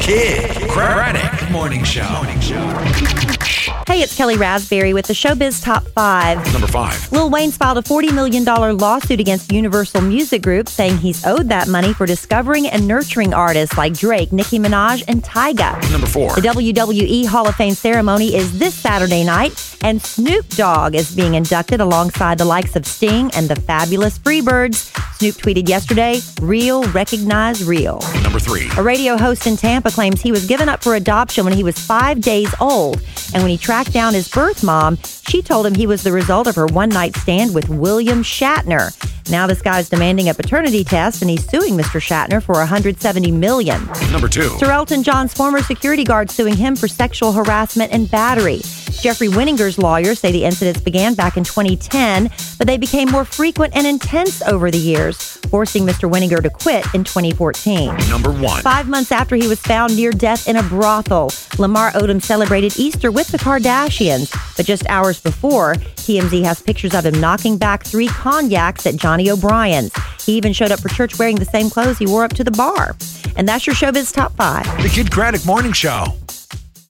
Kid Craddock Morning Show. Hey, it's Kelly Raspberry with the Showbiz Top 5. Number 5. Lil Wayne's filed a $40 million lawsuit against Universal Music Group, saying he's owed that money for discovering and nurturing artists like Drake, Nicki Minaj, and Tyga. Number 4. The WWE Hall of Fame ceremony is this Saturday night, and Snoop Dogg is being inducted alongside the likes of Sting and the Fabulous Freebirds. Snoop tweeted yesterday, "Real recognize real." Number 3. A radio host in Tampa claims he was given up for adoption when he was 5 days old. And when he tracked down his birth mom, she told him he was the result of her one-night stand with William Shatner. Now this guy's demanding a paternity test, and he's suing Mr. Shatner for $170 million. Number 2. Sir Elton John's former security guard suing him for sexual harassment and battery. Jeffrey Winninger's lawyers say the incidents began back in 2010, but they became more frequent and intense over the years, forcing Mr. Winninger to quit in 2014. Number 1. 5 months after he was found near death in a brothel, Lamar Odom celebrated Easter with the Kardashians. But just hours before, TMZ has pictures of him knocking back 3 cognacs at Johnny O'Brien's. He even showed up for church wearing the same clothes he wore up to the bar. And that's your Showbiz Top 5. The Kid Craddock Morning Show.